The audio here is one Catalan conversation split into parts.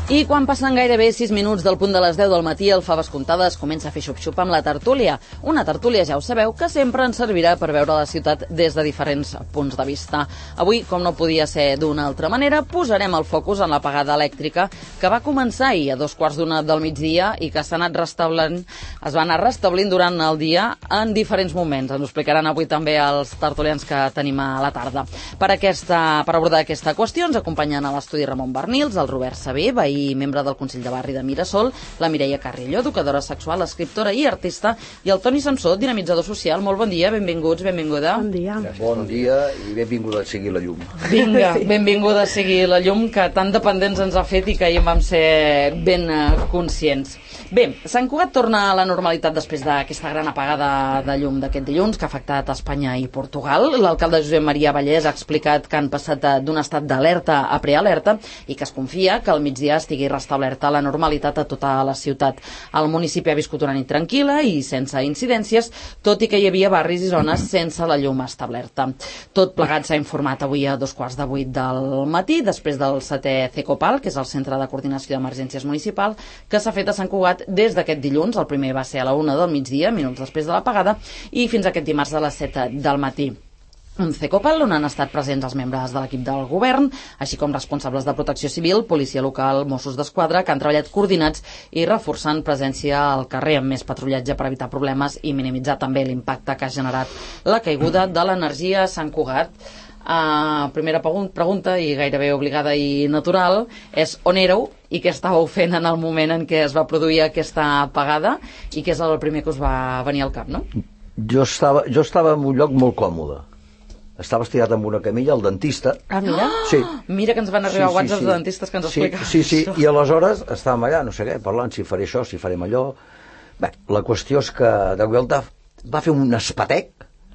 I quan passen gairebé 6 minuts del punt de les 10 del matí, el Faves Comptades comença a fer xup-xup amb la tertúlia. Una tertúlia, ja ho sabeu, que sempre ens servirà per veure la ciutat des de diferents punts de vista. Avui, com no podia ser d'una altra manera, posarem el focus en l'apagada elèctrica que va començar ahir a 2:15 del migdia i que s'ha anat restablint, es va anar restablint durant el dia en diferents moments. Ens ho explicaran avui també els tertulians que tenim a la tarda. Per abordar aquesta qüestió ens acompanyen a l'estudi Ramon Barnils, el Robert Sabé, veí i membre del Consell de Barri de Mirasol, la Mireia Carrillo, educadora sexual, escriptora i artista, i el Toni Samsó, dinamitzador social. Molt bon dia, benvinguts, benvinguda. Bon dia. Bon dia i benvinguda a seguir la llum. Vinga, benvinguda a seguir la llum, que tan dependents ens ha fet i que ahir en vam ser ben conscients. Bé, Sant Cugat torna a la normalitat després d'aquesta gran apagada de llum d'aquest dilluns que ha afectat Espanya i Portugal. L'alcalde Josep Maria Vallès ha explicat que han passat d'un estat d'alerta a prealerta i que es confia que al migdia estigui restablerta la normalitat a tota la ciutat. El municipi ha viscut una nit tranquil·la i sense incidències, tot i que hi havia barris i zones sense la llum establerta. Tot plegat s'ha informat avui a 7:15 del matí, després del 7è CECOPAL, que és el Centre de Coordinació d'Emergències Municipal, que s'ha fet a Sant Cugat des d'aquest dilluns. El primer va ser a la 1 del migdia, minuts després de l'apagada, i fins aquest dimarts a les 7 del matí. Un CECOPAL on han estat presents els membres de l'equip del govern, així com responsables de protecció civil, policia local, Mossos d'Esquadra, que han treballat coordinats i reforçant presència al carrer amb més patrullatge per evitar problemes i minimitzar també l'impacte que ha generat la caiguda de l'energia a Sant Cugat. Primera pregunta, i gairebé obligada i natural, és on éreu i què estàveu fent en el moment en què es va produir aquesta apagada i què és el primer que us va venir al cap, no? Jo estava en un lloc molt còmode. Estava estirat amb una camilla al dentista. Ah, mira. Sí. Mira que ens van arribar whatsapps de dentistes que ens expliquen. Sí, i aleshores estàvem allà, no sé què, parlant si faré això, si farem allò. Bé, la qüestió és que de volta va fer un espatec,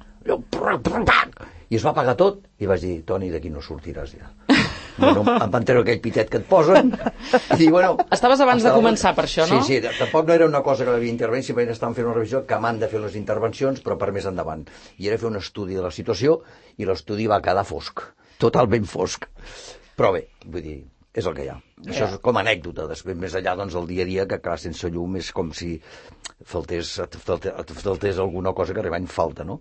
i es va apagar tot, i vaig dir, Toni, d'aquí no sortiràs ja. Bueno, em van treure aquell pitet que et posen i dir, bueno... Estaves abans de començar per això, no? Sí, tampoc no era una cosa que m'havia intervenit, simplement estàvem fent una revisió que m'han de fer les intervencions, però per més endavant. I era fer un estudi de la situació i l'estudi va quedar fosc, totalment fosc. Però bé, vull dir, és el que hi ha. Això és com a anècdota. Després, més enllà, doncs, el dia a dia, que clar, sense llum és com si faltés alguna cosa que realment falta, no?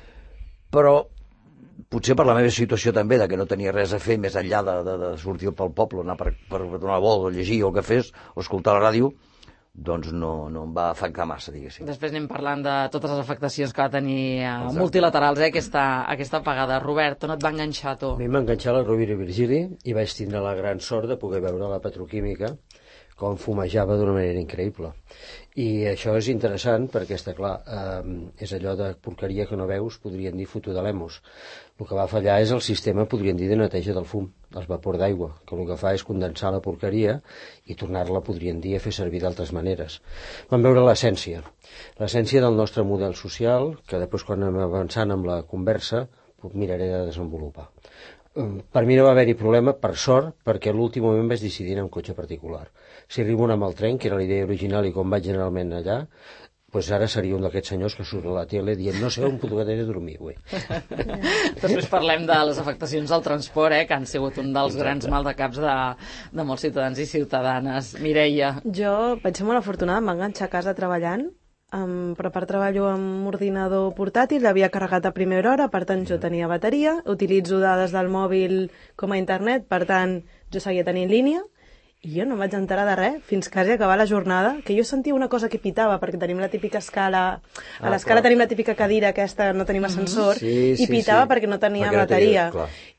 Però potser per la meva situació també, de que no tenia res a fer més enllà de sortir pel poble, anar per donar vol o llegir o el que fes, o escoltar la ràdio, doncs no em va afectar massa, diguéssim. Després anem parlant de totes les afectacions que va tenir multilaterals, aquesta apagada. Robert, on et va enganxar, tu? A mi m'ha enganxat la Rovira i Virgili i vaig tindre la gran sort de poder veure la petroquímica com fumejava d'una manera increïble. I això és interessant perquè, està clar, és allò de porqueria que no veus, podrien dir fotodalemos. El que va fallar és el sistema, podrien dir, de neteja del fum, del vapor d'aigua, que el que fa és condensar la porqueria i tornar-la, podrien dir, a fer servir d'altres maneres. Vam veure l'essència del nostre model social, que després, quan anem avançant amb la conversa, miraré de desenvolupar. Per mi no va haver-hi problema, per sort, perquè a l'últim moment vaig decidir anar amb cotxe particular. Si arribo a anar amb el tren, que era la idea original i com vaig generalment allà, doncs ara seria un d'aquests senyors que surt a la tele dient no sé on podré dormir avui. Després parlem de les afectacions al transport, que han sigut un dels grans maldecaps de molts ciutadans i ciutadanes. Mireia. Jo vaig ser molt afortunada, em va enganxar a casa treballant, però per treballo amb ordinador portàtil, l'havia carregat a primera hora, per tant jo tenia bateria, utilitzo dades del mòbil com a internet, per tant jo seguia tenint línia, i jo no em vaig enterar de res fins quasi acabar la jornada, que jo sentia una cosa que pitava, perquè tenim la típica escala, a l'escala tenim la típica cadira aquesta, no tenim ascensor, i pitava perquè no tenia bateria.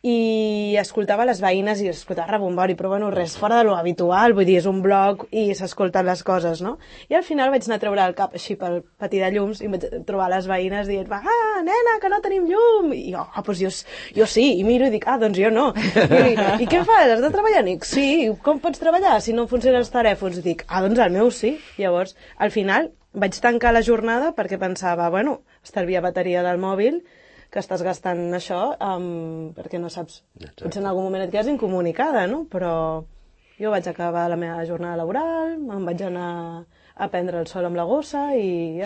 I escoltava les veïnes i escoltava rebombori, però bueno, res fora de lo habitual, vull dir, és un blog i s'escolten les coses, no? I al final vaig anar a treure el cap així pel patí de llums i vaig trobar les veïnes dient, nena, que no tenim llum! I doncs jo sí, i miro i dic, doncs jo no. I què fas? Has de treballar? I dic, sí, com pots treballar si no funcionen els telèfons? I dic, doncs el meu sí. Llavors, al final vaig tancar la jornada perquè pensava, bueno, estalvia bateria del mòbil, que estàs gastant això, perquè no saps, potser en algun moment et quedes incomunicada, no? Però jo vaig acabar la meva jornada laboral, me'n vaig anar a prendre el sol amb la gossa i ja està.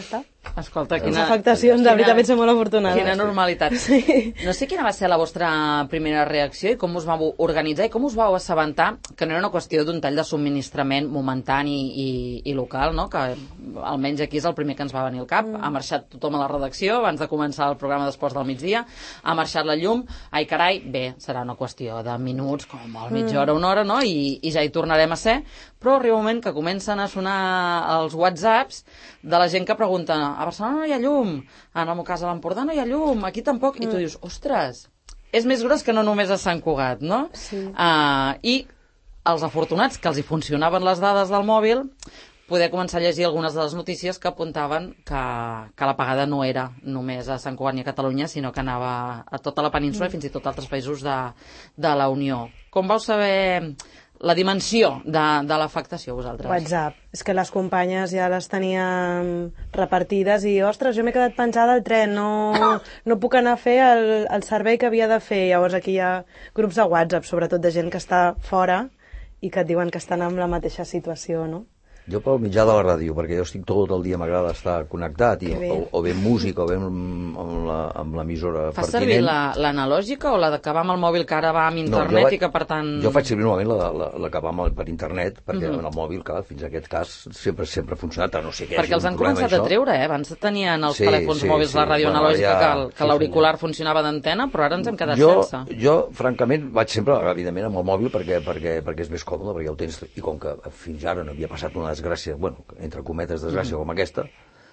Escolta, Les afectacions, de veritat, veig ser molt afortunades. Quina normalitat. Sí. No sé quina va ser la vostra primera reacció i com us vau organitzar i com us vau assabentar que no era una qüestió d'un tall de subministrament momentani i local, no? Que almenys aquí és el primer que ens va venir al cap. Ha marxat tothom a la redacció abans de començar el programa d'Esports del migdia, ha marxat la llum, ai carai, bé, serà una qüestió de minuts, com a molt mitja hora, una hora, no? I ja hi tornarem a ser, però arriba un moment que comencen a sonar els WhatsApps de la gent que pregunta: a Barcelona no hi ha llum, en el meu cas a l'Empordà no hi ha llum, aquí tampoc, i tu dius, ostres, és més gros que no només a Sant Cugat, no? Sí. I els afortunats que els hi funcionaven les dades del mòbil, poder començar a llegir algunes de les notícies que apuntaven que l'apagada no era només a Sant Cugat ni a Catalunya, sinó que anava a tota la península i fins i tot a altres països de la Unió. Com vau saber la dimensió de l'afectació, vosaltres? WhatsApp. És que les companyes ja les teníem repartides i, ostres, jo m'he quedat penjada al tren, no puc anar a fer el servei que havia de fer. Llavors aquí hi ha grups de WhatsApp, sobretot de gent que està fora i que et diuen que estan en la mateixa situació, no? Jo pel mitjà de la ràdio, perquè jo estic tot el dia, m'agrada estar connectat, o bé música, o bé amb l'emissora Fas pertinent. servir l'analògica o la d'acabar amb el mòbil que ara va amb internet i que per tant... Jo faig servir normalment la que va per internet, perquè en el mòbil, clar, fins a aquest cas sempre ha funcionat, no sé què. Perquè els han començat a treure, Abans tenien els telèfons mòbils la ràdio analògica, que l'auricular funcionava d'antena, però ara ens hem quedat sense. Jo, francament, vaig sempre, evidentment, amb el mòbil perquè és més còmode, perquè ja ho tens, i com que fins ara no havia passat una desgràcia, bueno, entre cometes desgràcia com aquesta,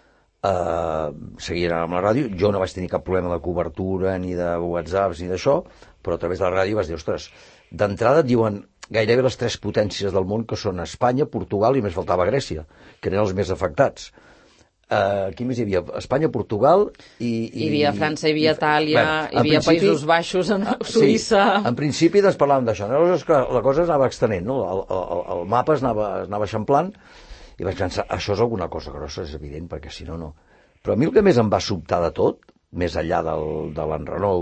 seguien amb la ràdio. Jo no vaig tenir cap problema de cobertura, ni de WhatsApps, ni d'això, però a través de la ràdio vas dir, ostres, d'entrada et diuen gairebé les 3 potències del món, que són Espanya, Portugal i més faltava Grècia, que eren els més afectats. Qui més hi havia? Espanya, Portugal i... Hi havia França, hi havia Itàlia, hi havia Països Baixos, Suïssa... Sí, en principi doncs parlàvem d'això. Llavors la cosa es anava extenent, no? El mapa es anava eixamplant i vaig pensar, això és alguna cosa grossa, és evident, perquè si no, no. Però a mi el que més em va sobtar de tot, més enllà de l'enrenou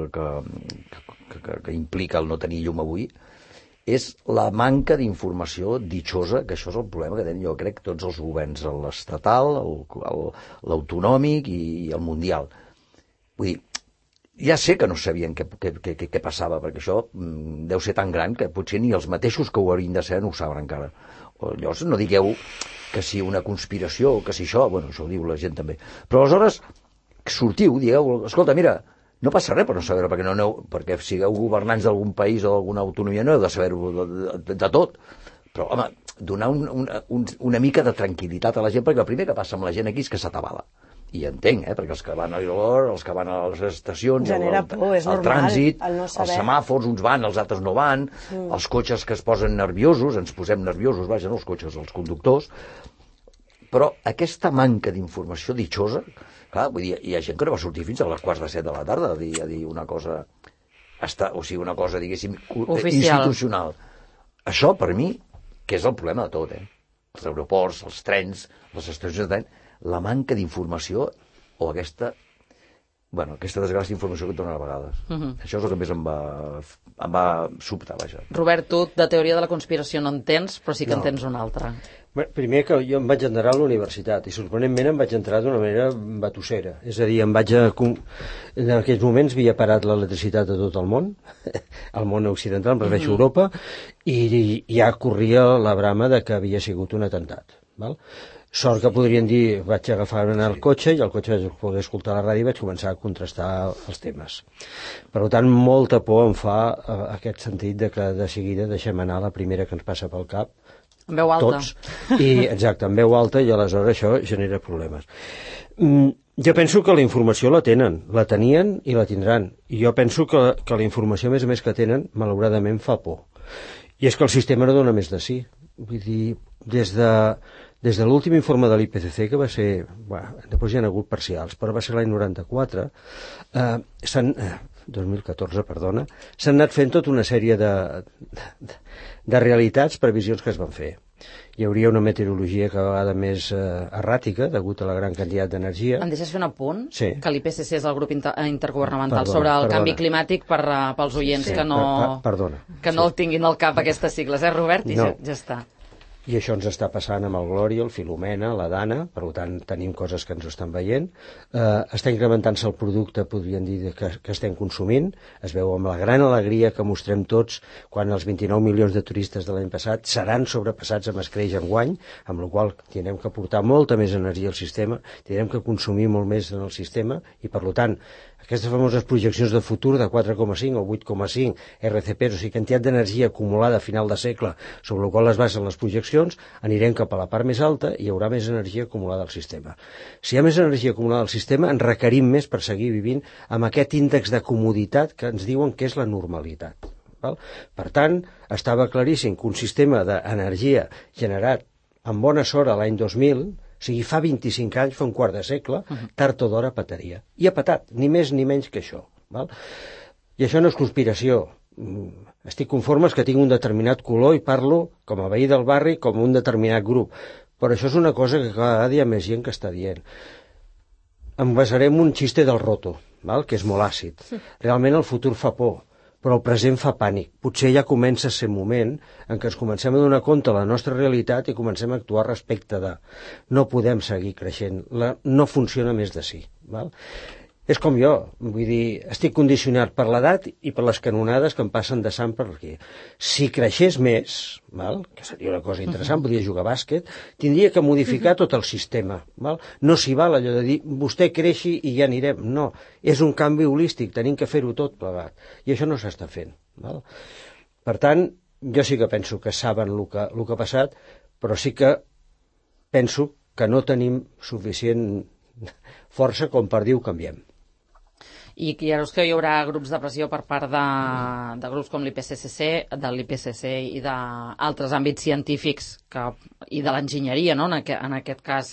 que implica el no tenir llum avui, és la manca d'informació ditxosa, que això és el problema que tenen, jo crec, tots els governs, l'estatal, l'autonòmic i el mundial. Vull dir, ja sé que no sabien què passava, perquè això deu ser tan gran que potser ni els mateixos que ho haurien de saber no ho saben encara. Llavors no digueu que si una conspiració o que si això, bueno, això ho diu la gent també. Però aleshores sortiu, digueu, escolta, mira, no passa res per no saber-ho, perquè sigueu governants d'algun país o d'alguna autonomia no heu de saber-ho de tot. Però, home, donar una mica de tranquil·litat a la gent, perquè el primer que passa amb la gent aquí és que s'atabala. I entenc, perquè els que van a l'aeroport, els que van a les estacions, el trànsit, els semàfors, uns van, els altres no van, els cotxes que es posen nerviosos, ens posem nerviosos, vaja, no els cotxes, els conductors, però aquesta manca d'informació ditxosa, clar, vull dir, hi ha gent que no va sortir fins a les 6:45 de la tarda a dir una cosa, o sigui, una cosa, diguéssim, institucional. Això, per mi, que és el problema de tot, els aeroports, els trens, les estacions de tren, la manca d'informació o aquesta desgràcia d'informació que et donen a vegades. Això és el que més em va sobtar, vaja. Robert, tu de teoria de la conspiració no en tens, però sí que en tens una altra. Bé, primer que jo em vaig entrar a la universitat i sorprenentment em vaig entrar d'una manera batussera. És a dir, en aquells moments havia parat l'electricitat a tot el món, al món occidental, em refereixo a Europa, i ja corria la brama de que havia sigut un atemptat. Val? Sort que podrien dir, vaig agafar el cotxe i al cotxe vaig poder escoltar la ràdio i vaig començar a contrastar els temes. Per tant, molta por em fa aquest sentit de que de seguida deixem anar la primera que ens passa pel cap, en veu alta. Tots, exacte, en veu alta, i aleshores això genera problemes. Jo penso que la informació la tenien i la tindran. I jo penso que la informació, a més que tenen, malauradament fa por. I és que el sistema no dona més de sí. Vull dir, des de l'últim informe de l'IPCC, que va ser, després hi ha hagut parcials, però va ser l'any 94, 2014, perdona, s'han anat fent tota una sèrie de realitats, previsions que es van fer. Hi hauria una meteorologia cada vegada més erràtica, degut a la gran quantitat d'energia. Em deixes fer un apunt? Sí. Que l'IPCC és el grup intergovernamental sobre el canvi climàtic pels oients que no el tinguin al cap aquestes sigles, Robert? I ja està. I això ens està passant amb el Glòria, el Filomena, la Dana, per tant tenim coses que ens ho estan veient. Està incrementant-se el producte, podríem dir, que estem consumint. Es veu amb la gran alegria que mostrem tots quan els 29 milions de turistes de l'any passat seran sobrepassats amb escreix enguany, amb la qual cosa tindrem que portar molta més energia al sistema, tindrem que consumir molt més en el sistema i, per tant, aquestes famoses projeccions de futur de 4,5 o 8,5 RCPs, o sigui, quantitat d'energia acumulada a final de segle, sobre la qual es basen les projeccions, anirem cap a la part més alta i hi haurà més energia acumulada al sistema. Si hi ha més energia acumulada al sistema, en requerim més per seguir vivint amb aquest índex de comoditat que ens diuen que és la normalitat. Val? Per tant, estava claríssim que un sistema d'energia generat amb bona sort l'any 2000, o sigui, fa 25 anys, fa un quart de segle, tard o d'hora petaria. I ha petat, ni més ni menys que això. Val? I això no és conspiració. Estic conforme que tinc un determinat color i parlo com a veí del barri, com un determinat grup. Però això és una cosa que cada dia hi ha més gent que està dient. Em basaré en un xiste del Roto, val? Que és molt àcid. Realment el futur fa por, però el present fa pànic. Potser ja comença a ser moment en què ens comencem a donar compte de la nostra realitat i comencem a actuar respecte de. No podem seguir creixent, no funciona més de sí. Val? És com jo, vull dir, estic condicionat per l'edat i per les canonades que em passen de sant per aquí. Si creixés més, val? Que seria una cosa interessant, podria jugar a bàsquet, tindria que modificar tot el sistema. Val? No s'hi val allò de dir, vostè creixi i ja anirem. No, és un canvi holístic, tenim que fer-ho tot plegat. I això no s'està fent. Val? Per tant, jo sí que penso que saben el que ha passat, però sí que penso que no tenim suficient força com per dir ho canviem. I creus que hi haurà grups de pressió per part de grups com l'IPCC, de l'IPCC i d'altres àmbits científics i de l'enginyeria, no? En aquest cas...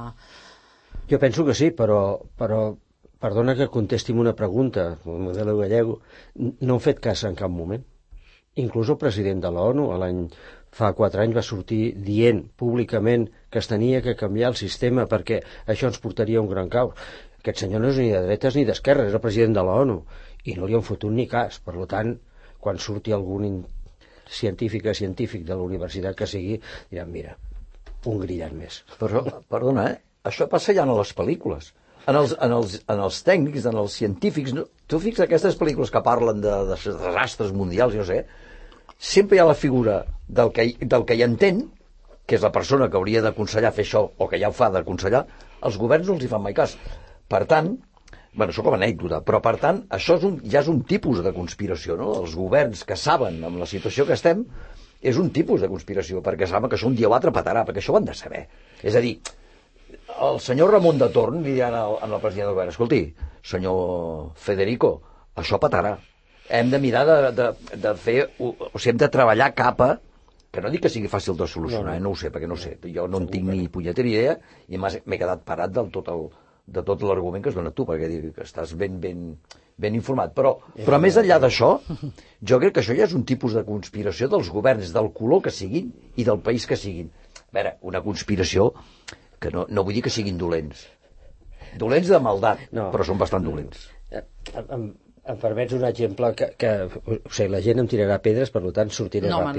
Jo penso que sí, però perdona que contesti una pregunta, el modelo gallego, no han fet cas en cap moment. Inclús el president de l'ONU fa 4 anys va sortir dient públicament que es tenia que canviar el sistema perquè això ens portaria a un gran caos. Aquest senyor no és ni de dretes ni d'esquerres, és el president de l'ONU, i no li han fotut ni cas. Per tant, quan surti algun científic de la universitat que sigui, diran, mira, un grillat més. Però, perdona, això passa ja en les pel·lícules. En els tècnics, en els científics, no? Tu fixes aquestes pel·lícules que parlen de desastres mundials, jo sé, sempre hi ha la figura del que hi entén, que és la persona que hauria d'aconsellar fer això, o que ja ho fa d'aconsellar, els governs no els hi fan mai cas. Per tant, bueno, això com a anècdota, però per tant, això ja és un tipus de conspiració, no? Els governs que saben amb la situació que estem, és un tipus de conspiració, perquè saben que això un dia o altre petarà, perquè això ho han de saber. És a dir, el senyor Ramon de Torn li diran al president del govern, escolti, senyor Federico, això petarà. Hem de mirar de fer, o sigui, hem de treballar cap a, que no dic que sigui fàcil de solucionar, no ho sé, perquè no ho sé, jo no en tinc ni punyetera idea i m'he quedat parat de tot l'argument que has donat tu, perquè dic que estàs ben informat. Però més enllà d'això, jo crec que això ja és un tipus de conspiració dels governs, del color que siguin i del país que siguin. A veure, una conspiració que no vull dir que siguin dolents. Dolents de maldat, però són bastant dolents. Em permets un exemple que o sigui, la gent em tirarà pedres, per tant sortiré ràpid.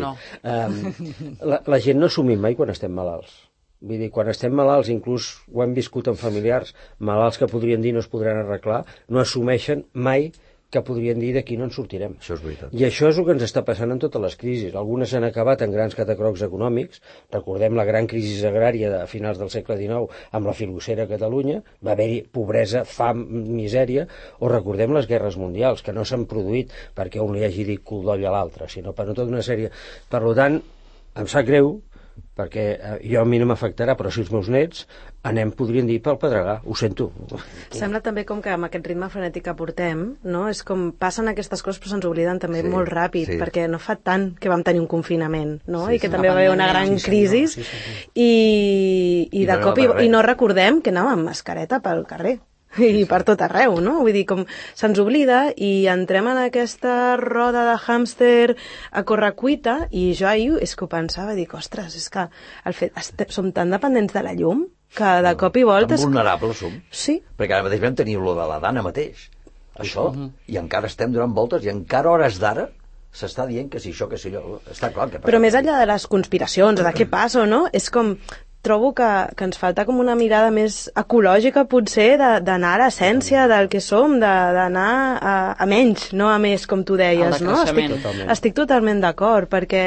No. La gent no assumim mai quan estem malalts. Vull dir, quan estem malalts, inclús ho hem viscut amb familiars, malalts que podrien dir no es podran arreglar, no assumeixen mai que podrien dir d'aquí no en sortirem. Això és veritat. I això és el que ens està passant en totes les crisis. Algunes han acabat en grans catacrocs econòmics. Recordem la gran crisi agrària de finals del segle XIX amb la filoxera a Catalunya, va haver-hi pobresa, fam, misèria, o recordem les guerres mundials, que no s'han produït perquè un li hagi dit cul d'oll a l'altre, sinó per tota una sèrie. Per tant, em sap greu, perquè a mi no m'afectarà, però si els meus nets podrien dir pel pedregar, ho sento. Sembla també com que amb aquest ritme frenètic que portem, no? És com passen aquestes coses però se'ns obliden també molt ràpid, perquè no fa tant que vam tenir un confinament, no? I que també va haver una gran crisi i de cop i no recordem que anàvem amb mascareta pel carrer i per tot arreu, no? Vull dir, com se'ns oblida i entrem en aquesta roda de hàmster a correcuita i jo ahir és que ho pensava, dic, ostres, és que som tan dependents de la llum que de cop i volta... Tan vulnerables som. Sí. Perquè ara mateix vam tenir lo de la Dana mateix, això, i encara estem donant voltes i encara a hores d'ara s'està dient que si això, que si allò, està clar que... Però més enllà de les conspiracions, de què passa o no, és com... Trobo que ens falta com una mirada més ecològica, potser, d'anar a l'essència del que som, d'anar a menys, no a més, com tu deies, no? Estic totalment d'acord, perquè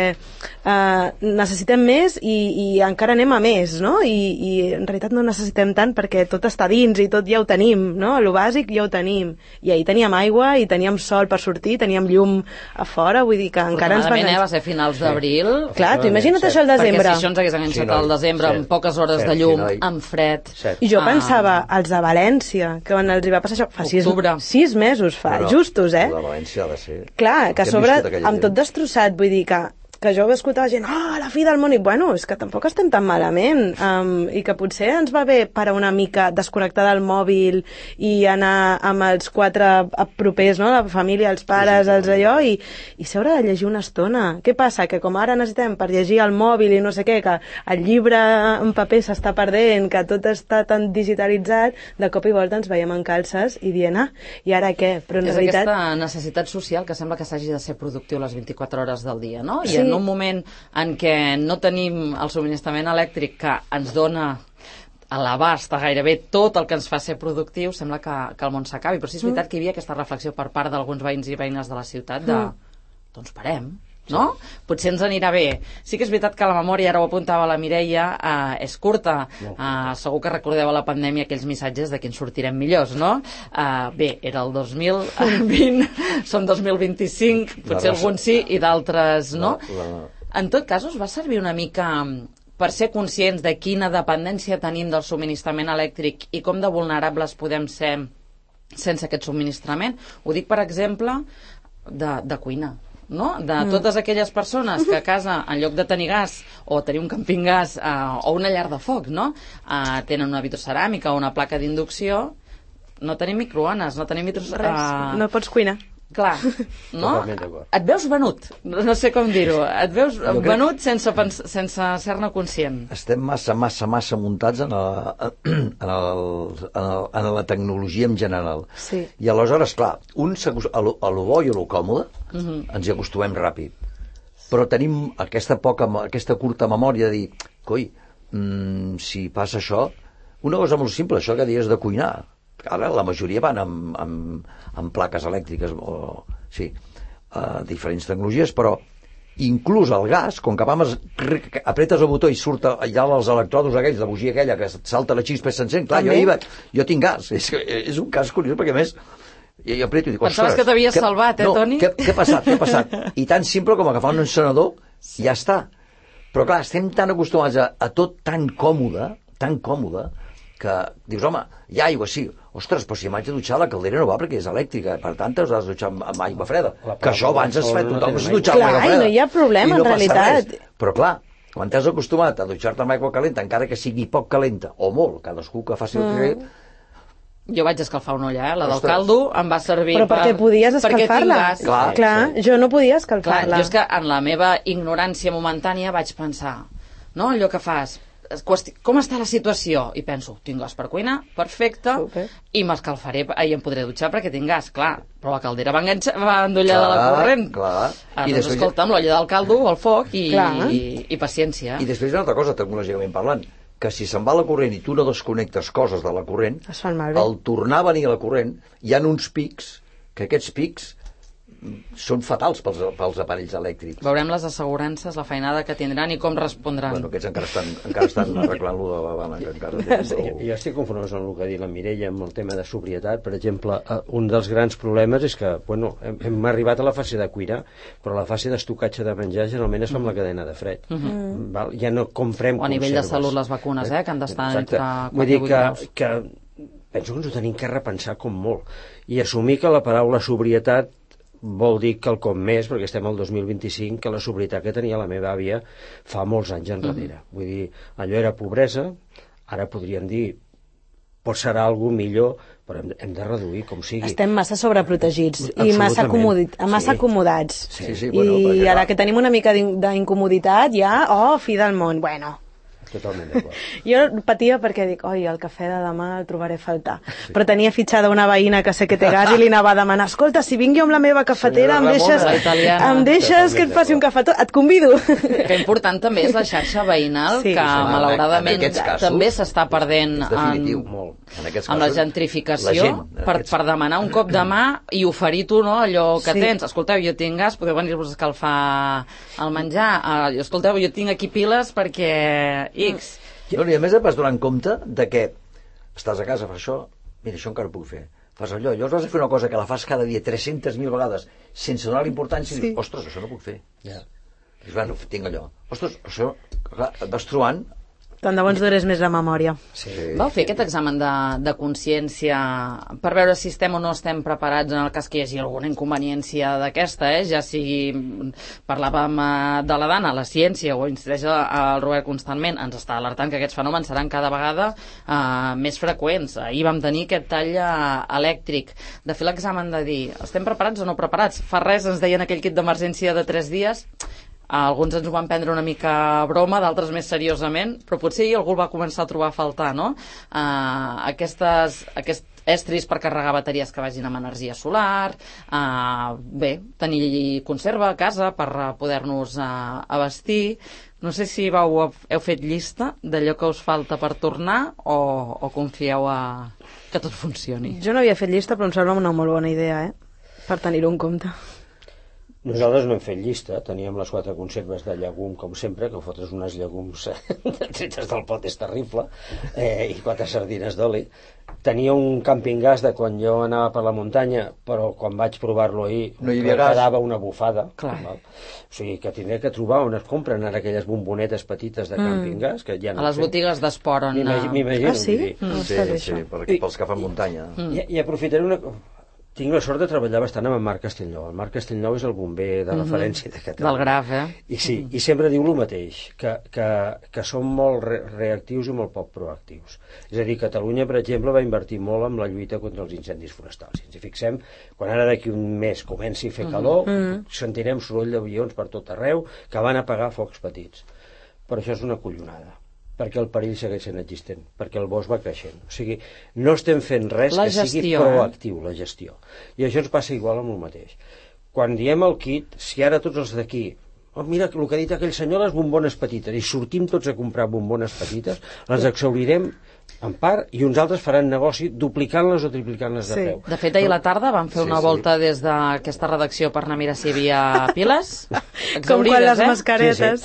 necessitem més i encara anem a més, no? I en realitat no necessitem tant perquè tot està dins i tot ja ho tenim, no? Lo bàsic ja ho tenim. I ahir teníem aigua i teníem sol per sortir, teníem llum a fora, vull dir que encara ens van... va ser finals d'abril. Clar, tu imagina't això al desembre. Perquè si això ens hagués enganxat al desembre amb poques hores de llum, amb fred. I jo pensava, els de València, que quan els hi va passar això, fa 6 mesos fa, justos, eh? El de València ha de ser... Clar, que a sobre, amb tot destrossat, vull dir que jo escoltava gent, la fi del món, i bueno, és que tampoc estem tan malament, i que potser ens va bé parar una mica, desconnectar del mòbil i anar amb els 4 propers, no?, la família, els pares, els allò, i seure a llegir una estona. Què passa? Que com ara necessitem per llegir el mòbil i no sé què, que el llibre en paper s'està perdent, que tot està tan digitalitzat, de cop i volta ens veiem en calces i dient, i ara què? Però en realitat... És aquesta necessitat social que sembla que s'hagi de ser productiu les 24 hores del dia, no? Sí. En un moment en què no tenim el subministrament elèctric que ens dona a l'abast a gairebé tot el que ens fa ser productiu, sembla que el món s'acabi. Però sí és veritat que hi havia aquesta reflexió per part d'alguns veïns i veïnes de la ciutat de, doncs parem, no? Potser ens anirà bé. Sí que és veritat que la memòria, ara ho apuntava la Mireia, és curta. Segur que recordeu a la pandèmia aquells missatges de que ens sortirem millors, no? Bé, era el 2020, som 2025, potser alguns sí i d'altres no. En tot cas, us va servir una mica per ser conscients de quina dependència tenim del subministrament elèctric i com de vulnerables podem ser sense aquest subministrament? Ho dic, per exemple, de cuina, no? De totes aquelles persones que a casa, en lloc de tenir gas o tenir un camping gas o una llar de foc, no? Tenen una vitroceràmica o una placa d'inducció, no tenim microones, no tenim res, no pots cuinar. Clar, no? Et veus venut, no sé com dir-ho, et veus venut sense ser-ne conscient. Estem massa muntats en la tecnologia en general. Sí. I aleshores, clar, a lo bo i a lo còmode ens hi acostumem ràpid. Però tenim aquesta curta memòria de dir, coi, si passa això, una cosa molt simple, això que dius de cuinar. Ara la majoria van amb plaques elèctriques o diferents tecnologies, però inclús el gas, com que apretes el botó i surt allà els electrodos aquells, la bugia aquella que salta la xispa i s'encén, clar, jo tinc gas, és un cas curiós perquè a més jo apreto i dic, pensaves que t'havies salvat, Toni? Què ha passat? I tan simple com agafar un encenedor ja està. Però clar, estem tan acostumats a tot tan còmode que dius, home, hi ha aigua, sí. Ostres, però si m'haig de dutxar, la caldera no va perquè és elèctrica, per tant t'has de dutxar amb aigua freda. Que això abans es fa, tothom es dutxava amb aigua freda. Clar, no hi ha problema, en realitat. Però clar, quan t'has acostumat a dutxar-te amb aigua calenta, encara que sigui poc calenta, o molt, cadascú que faci el que... Jo vaig escalfar una olla, la del caldo em va servir però perquè podies escalfar-la. Clar, jo no podia escalfar-la. Jo és que en la meva ignorància momentània vaig pensar, no, allò que fas... com està la situació? I penso, tinc gas per cuinar, perfecte, i m'escalfaré i em podré dutxar perquè tinc gas, clar, però la caldera va endollar de la corrent. I doncs escolta'm, l'olla del caldo, el foc i paciència. I després hi ha una altra cosa, tecnològicament parlant, que si se'n va la corrent i tu no desconnectes coses de la corrent, al tornar a venir a la corrent hi ha uns pics, que aquests pics són fatals pels aparells elèctrics. Veurem les assegurances, la feinada que tindran i com respondran. Bueno, aquests encara estan arreglant-lo de la bana. Jo estic confós amb el que ha dit la Mireia amb el tema de sobrietat. Per exemple, un dels grans problemes és que hem arribat a la fase de cuinar, però la fase d'estocatge de menjar generalment es fa amb la cadena de fred. Ja no comprem conserves. O a nivell de salut les vacunes, que han d'estar entre 4 i 8 graus. Vull dir que penso que ens ho tenim que repensar com molt. I assumir que la paraula sobrietat vol dir quelcom més, perquè estem al 2025, que la sobrietat que tenia la meva àvia fa molts anys enrere. Vull dir, allò era pobresa, ara podríem dir pot serà alguna millor, però hem de reduir com sigui. Estem massa sobreprotegits i massa acomodats. Bueno, I ara que tenim una mica d'incomoditat ja, fi del món, bueno. totalment d'acord. Jo patia perquè dic, oi, el cafè de demà el trobaré a faltar. Sí. Però tenia fitxada una veïna que sé que té gas i li anava a demanar, escolta, si vinc jo amb la meva cafetera, em deixes que et faci un cafetó? Et convido. Que important també és la xarxa veïnal, que malauradament també s'està perdent amb la gentrificació per demanar un cop de mà i oferir tu allò que tens. Escolteu, jo tinc gas, podeu venir-vos a escalfar el menjar. Escolteu, jo tinc aquí piles perquè X. No, i a més vas donar compte de que estàs a casa, fas això, mira, això encara ho puc fer. Fas allò, llavors vas a fer una cosa que la fas cada dia 300.000 vegades sense donar l'importància i dius, ostres, això no puc fer. Dius, bueno, tinc allò. Ostres, això, clar, et vas trobant. Tant de bo ens durés més la memòria. Vau fer aquest examen de consciència per veure si estem o no estem preparats en el cas que hi hagi alguna inconveniència d'aquesta, ja sigui, parlàvem de la Dana, la ciència, o insisteix el Robert constantment, ens està alertant que aquests fenòmens seran cada vegada més freqüents. Ahir vam tenir aquest tall elèctric. De fer l'examen de dir, estem preparats o no preparats? Fa res, ens deien aquell kit d'emergència de 3 dies, alguns ens ho van prendre una mica a broma, d'altres més seriosament, però potser algú el va començar a trobar a faltar, no? Aquests estris per carregar bateries que vagin amb energia solar, bé, tenir conserva a casa per poder-nos abastir. No sé si heu fet llista d'allò que us falta per tornar o confieu que tot funcioni. Jo no havia fet llista, però em sembla una molt bona idea, per tenir-ho en compte. Nosaltres no hem fet llista, teníem les 4 conserves de llegum, com sempre, que fotres unes llegums tretes del pot és terrible, i 4 sardines d'oli. Tenia un camping gas de quan jo anava per la muntanya, però quan vaig provar-lo ahir no hi havia gas. Quedava una bufada. O sigui, que tindré que trobar on es compren ara aquelles bombonetes petites de camping gas. Que ja no a les botigues d'esport. M'imagino. Sí, pels que fan muntanya. I aprofitaré una... Tinc la sort de treballar bastant amb en Marc Castellnou. El Marc Castellnou és el bomber de referència de Catalunya. Del Graf, I sempre diu el mateix, que som molt reactius i molt poc proactius. És a dir, Catalunya, per exemple, va invertir molt en la lluita contra els incendis forestals. Si ens hi fixem, quan ara d'aquí un mes comenci a fer calor, sentirem soroll d'avions per tot arreu que van apagar focs petits. Però això és una collonada, perquè el perill segueix sent existent, perquè el bosc va creixent. O sigui, no estem fent res que sigui proactiu, la gestió. I això ens passa igual amb el mateix. Quan diem el kit, si ara tots els d'aquí, mira el que ha dit aquell senyor, les bombones petites, i sortim tots a comprar bombones petites, les exhaurirem en part, i uns altres faran negoci duplicant-les o triplicant-les de preu. De fet, ahir a la tarda vam fer una volta des d'aquesta redacció per anar a mirar si hi havia piles. Com quan les mascaretes.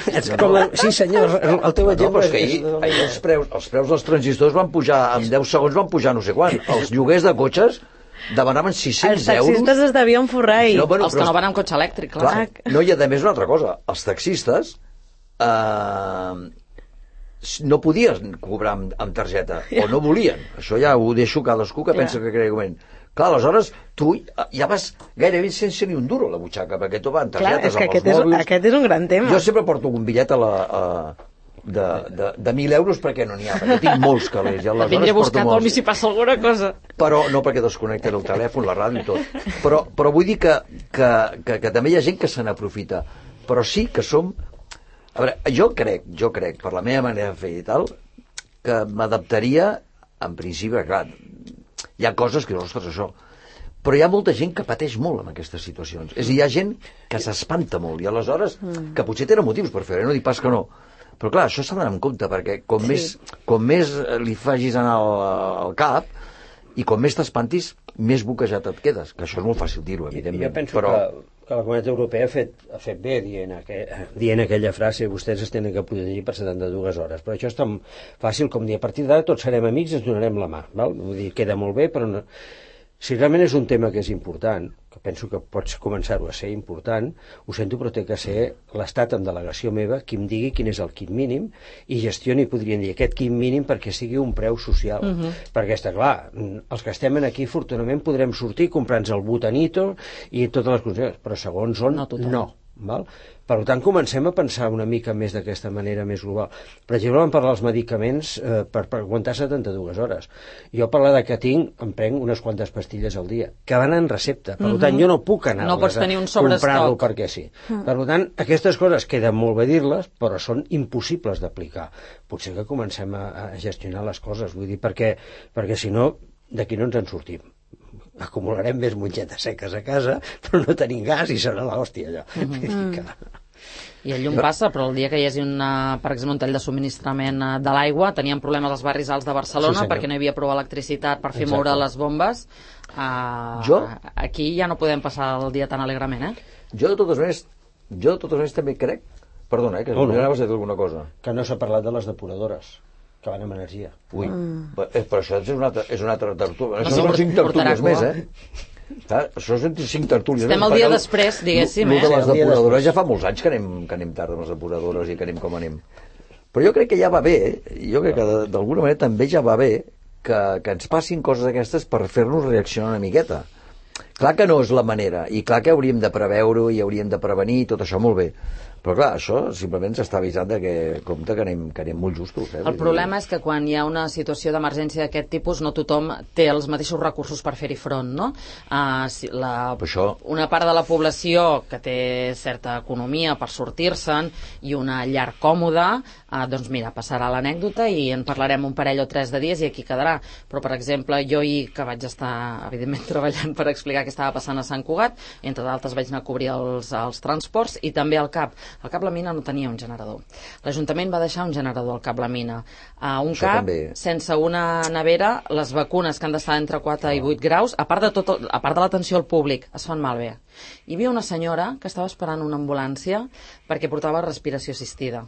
Sí, senyor, el teu exemple... Ahir els preus dels transistors van pujar, en 10 segons van pujar no sé quan. Els lloguers de cotxes demanaven 600 euros. Els taxistes es devien forrar ahir. Els que no van amb cotxe elèctric, clar. No, i a més una altra cosa, els taxistes no podien cobrar amb targeta, o no volien. Això ja ho deixo cadascú que pensa que cregument. Clar, aleshores, tu ja vas gairebé sense ni un duro a la butxaca, perquè tu vas amb targetes, amb els mòbils. Aquest és un gran tema. Jo sempre porto un bitllet de 1.000 euros perquè no n'hi ha, perquè tinc molts calés. Vindré a buscar Tom i si passa alguna cosa. Però no, perquè desconnecten el telèfon, la ràdio i tot. Però vull dir que també hi ha gent que se n'aprofita. Però sí que som... A veure, jo crec, per la meva manera de fer i tal, que m'adaptaria, en principi, clar, hi ha coses que, ostres, això... Però hi ha molta gent que pateix molt en aquestes situacions. És a dir, hi ha gent que s'espanta molt, i aleshores, que potser tenen motius per fer-ho, no dic pas que no. Però clar, això s'ha d'anar en compte, perquè com més li facis anar al cap, i com més t'espantis, més boquejat et quedes. Que això és molt fàcil dir-ho, evidentment. Jo penso que la Comunitat Europea ha fet bé dient aquella frase, vostès es tenen que protegir per 72 hores, però això és tan fàcil com dir, a partir d'ara tots serem amics i ens donarem la mà, val? Vull dir, queda molt bé, però no... Si realment és un tema que és important, que penso que pots començar-ho a ser important, ho sento, però té que ser l'Estat en delegació meva qui em digui quin és el kit mínim i gestioni, podrien dir, aquest kit mínim perquè sigui un preu social. Perquè està clar, els que estem aquí, afortunadament, podrem sortir comprant-nos el butanito i totes les condicions, però segons on, no. Val? Per tant, comencem a pensar una mica més d'aquesta manera més global. Per exemple, vam parlar dels medicaments per aguantar 72 hores. Jo parlar de que em prenc unes quantes pastilles al dia, que van en recepta. Per tant, jo no puc anar No pots tenir un sobrestoc. comprar-lo perquè sí. Per tant, aquestes coses queden molt bé dir-les, però són impossibles d'aplicar. Potser que comencem a gestionar les coses, vull dir, perquè si no, d'aquí no ens en sortim. Acumularem més mongetes seques a casa, però no tenim gas i serà l'hòstia allò. I el llum passa, però el dia que hi hagi per exemple, un tall de subministrament de l'aigua, teníem problemes als barris alts de Barcelona perquè no hi havia prou electricitat per fer moure les bombes. Aquí ja no podem passar el dia tan alegrement, eh? Jo de totes maneres també crec, perdona, que anaves a dir alguna cosa. Que no s'ha parlat de les depuradores, que van amb energia. Ui, però això és una altra tertúlia. Això són 5 tertúlies més, Això són 5 tertúlies més. Estem el dia després, diguéssim, de les depuradores ja fa molts anys que anem tard amb les depuradores i que anem com anem. Però jo crec que ja va bé, jo crec que d'alguna manera també ja va bé que ens passin coses d'aquestes per fer-nos reaccionar una miqueta. Clar que no és la manera, i clar que hauríem de preveure-ho i hauríem de prevenir, tot això molt bé. Però clar, això simplement s'està avisant de que compte que anem molt justos. El problema és que quan hi ha una situació d'emergència d'aquest tipus no tothom té els mateixos recursos per fer-hi front, no? Una part de la població que té certa economia per sortir-se'n i una llar còmoda, doncs mira, passarà l'anècdota i en parlarem un parell o 3 de dies i aquí quedarà. Però, per exemple, jo ahir que vaig estar, evidentment, treballant per explicar què estava passant a Sant Cugat, entre d'altres vaig anar a cobrir els transports i també al CAP. El CAP La Mina no tenia un generador. L'Ajuntament va deixar un generador al CAP La Mina. Un CAP també, sense una nevera, les vacunes que han d'estar entre 4 i 8 graus, a part de l'atenció al públic, es fan malbé. Hi havia una senyora que estava esperant una ambulància perquè portava respiració assistida.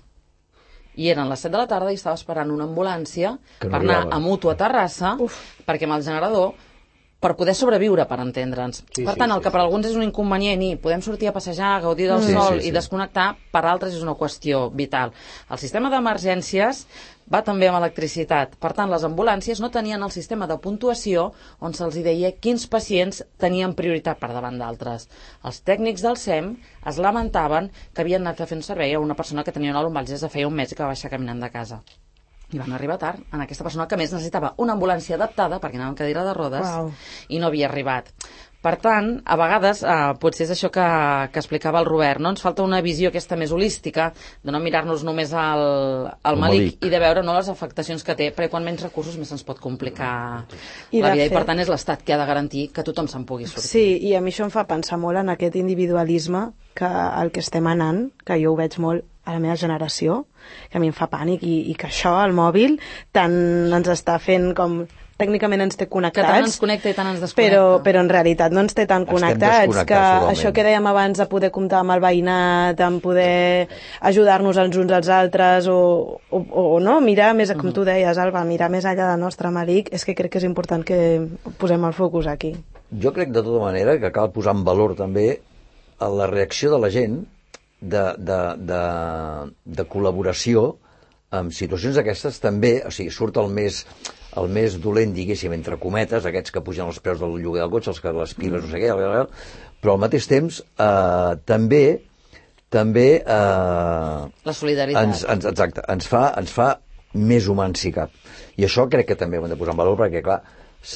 I eren les 7 de la tarda i estava esperant una ambulància per anar a Mutu a Terrassa perquè amb el generador per poder sobreviure, per entendre'ns. Per tant, el que per alguns és un inconvenient i podem sortir a passejar, gaudir del sol i desconnectar, per altres és una qüestió vital. El sistema d'emergències va també amb electricitat. Per tant, les ambulàncies no tenien el sistema de puntuació on se'ls deia quins pacients tenien prioritat per davant d'altres. Els tècnics del SEM es lamentaven que havien anat a fer un servei a una persona que tenia una lumbalgia de feia un mes i que va baixar caminant de casa. I van arribar tard en aquesta persona que més necessitava una ambulància adaptada perquè anava en cadira de rodes i no havia arribat. Per tant, a vegades, potser és això que explicava el Robert, no? Ens falta una visió aquesta més holística, de no mirar-nos només al malic i de veure les afectacions que té, perquè quan menys recursos més ens pot complicar la vida. I per tant és l'Estat que ha de garantir que tothom se'n pugui sortir. Sí, i a mi això em fa pensar molt en aquest individualisme que el que estem anant, que jo ho veig molt a la meva generació, que a mi em fa pànic i que això, el mòbil, tant ens està fent com tècnicament ens té connectats. Que tant ens connecta i tant ens desconnecta. Però en realitat no ens té tan connectats. Que això que dèiem abans de poder comptar amb el veïnat, en poder ajudar-nos els uns als altres, o no, mirar més, com tu deies, Alba, mirar més allà del nostre malic, és que crec que és important que posem el focus aquí. Jo crec de tota manera que cal posar en valor també la reacció de la gent de col·laboració en situacions d'aquestes també, o sigui, surt el més dolent, diguéssim, entre cometes, aquests que pugen els preus del lloguer del cotxe, els que les piles, no sé què, però al mateix temps també la solidaritat. Exacte, ens fa més humans si cap. I això crec que també ho hem de posar en valor perquè, clar,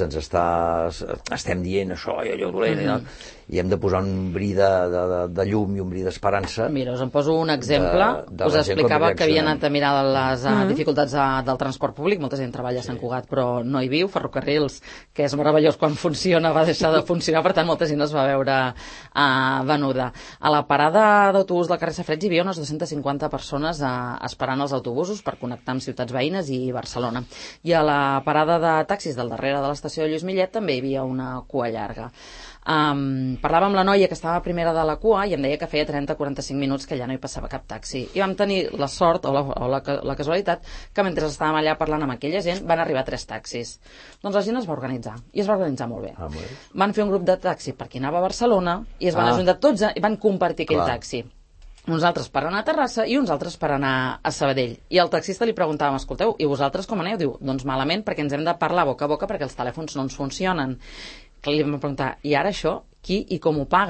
estem dient això i allò dolent, i hem de posar un bri de llum i un bri d'esperança. Mira, us en poso un exemple. Us explicava que havia anat a mirar les dificultats del transport públic. Molta gent treballa a Sant Cugat, però no hi viu. Ferrocarrils, que és meravellós quan funciona, va deixar de funcionar, per tant, molta gent es va veure venuda. A la parada d'autobús del carrer Safareig hi havia unes 250 persones esperant els autobusos per connectar amb ciutats veïnes i Barcelona. I a la parada de taxis del darrere de l'estació de Lluís Millet també hi havia una cua llarga. Parlava amb la noia que estava primera de la cua i em deia que feia 30-45 minuts que allà no hi passava cap taxi. I vam tenir la sort o la casualitat que mentre estàvem allà parlant amb aquella gent van arribar 3 taxis. Doncs la gent es va organitzar, i es va organitzar molt bé. Van fer un grup de taxi per qui anava a Barcelona i es van ajuntar tots i van compartir aquell taxi. Uns altres per anar a Terrassa i uns altres per anar a Sabadell. I al taxista li preguntàvem, escolteu, i vosaltres com aneu? Diu, doncs malament, perquè ens hem de parlar boca a boca perquè els telèfons no ens funcionen. Li vam preguntar, i ara això, qui i com ho paga?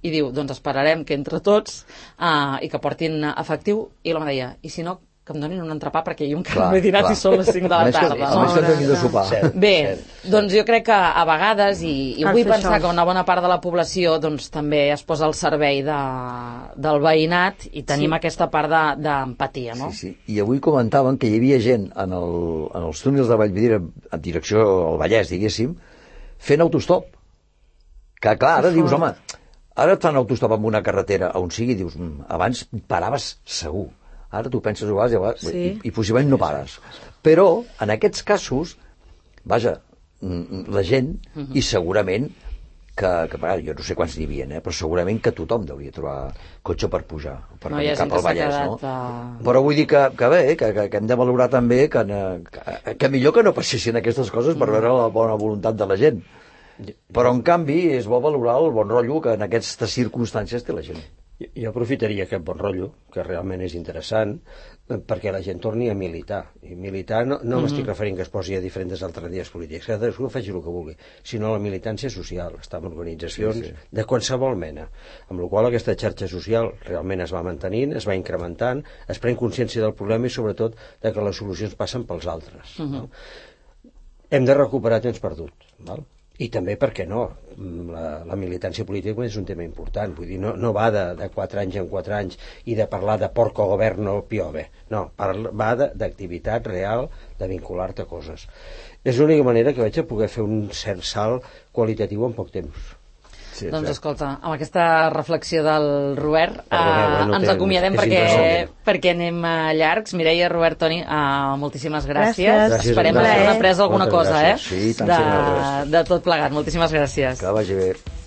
i diu, doncs esperarem que entre tots i que portin efectiu, i l'home deia, i si no, que em donin un entrepà perquè jo encara no he dinat i són les 5 de la tarda. Almenys que et donin de sopar. Bé, doncs jo crec que a vegades, i vull pensar que una bona part de la població doncs també es posa al servei del veïnat i tenim aquesta part d'empatia, no? Sí. I avui comentaven que hi havia gent en els túnels de Vallvidrera, en direcció al Vallès, diguéssim, fent autostop. Que clar, ara dius, home, ara et fan autostop amb una carretera on sigui, dius, abans paraves segur. Ara tu penses i possiblement no pares. Però, en aquests casos, vaja, la gent, i segurament que jo no sé quants n'hi havia, però segurament que tothom deuria trobar cotxe per pujar, per venir cap al Vallès, no? Però vull dir que bé, que hem de valorar també que millor que no passessin aquestes coses per veure la bona voluntat de la gent. Però, en canvi, és bo valorar el bon rotllo que en aquestes circumstàncies té la gent. Jo aprofitaria aquest bon rotllo, que realment és interessant, perquè la gent torni a militar. I militar no m'estic referint que es posi a diferents alternatives polítiques, que cadascú faci el que vulgui, sinó la militància social, estar en organitzacions de qualsevol mena. Amb la qual aquesta xarxa social realment es va mantenint, es va incrementant, es pren consciència del problema i sobretot de que les solucions passen pels altres. No? Hem de recuperar temps perdut, val? I també, per què no, la militància política és un tema important, vull dir, no va de 4 anys en 4 anys i de parlar de porco governo piove, no, va d'activitat real, de vincular-te a coses. És l'única manera que vaig a poder fer un cert salt qualitatiu en poc temps. Sí, doncs escolta, amb aquesta reflexió del Robert ens acomiadem perquè anem llargs. Mireia, Robert, Toni, moltíssimes gràcies. Esperem haver après alguna cosa de tot plegat. Moltíssimes gràcies. Que vagi bé.